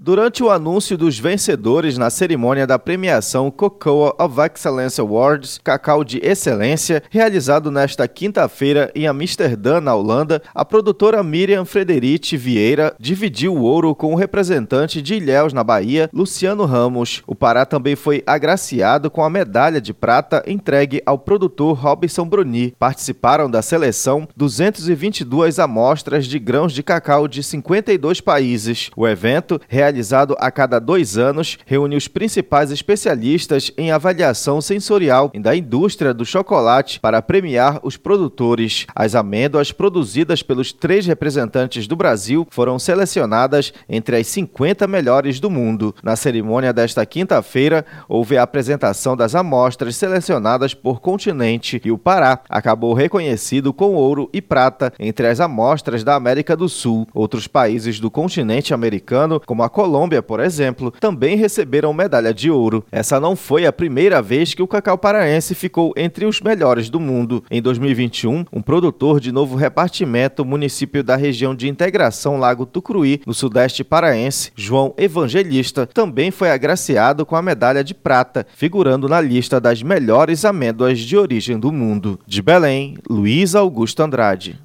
Durante o anúncio dos vencedores na cerimônia da premiação Cocoa of Excellence Awards, Cacau de Excelência, realizado nesta quinta-feira em Amsterdã, na Holanda, a produtora Miriam Frederici Vieira dividiu o ouro com o representante de Ilhéus, na Bahia, Luciano Ramos. O Pará também foi agraciado com a medalha de prata entregue ao produtor Robson Bruni. Participaram da seleção 222 amostras de grãos de cacau de 52 países. O evento, realizado a cada 2 anos, reúne os principais especialistas em avaliação sensorial da indústria do chocolate para premiar os produtores. As amêndoas produzidas pelos 3 representantes do Brasil foram selecionadas entre as 50 melhores do mundo. Na cerimônia desta quinta-feira, houve a apresentação das amostras selecionadas por continente e o Pará acabou reconhecido com ouro e prata entre as amostras da América do Sul. Outros países do continente americano, como a Colômbia, por exemplo, também receberam medalha de ouro. Essa não foi a primeira vez que o cacau paraense ficou entre os melhores do mundo. Em 2021, um produtor de Novo Repartimento, município da região de Integração Lago Tucuruí, no sudeste paraense, João Evangelista, também foi agraciado com a medalha de prata, figurando na lista das melhores amêndoas de origem do mundo. De Belém, Luiz Augusto Andrade.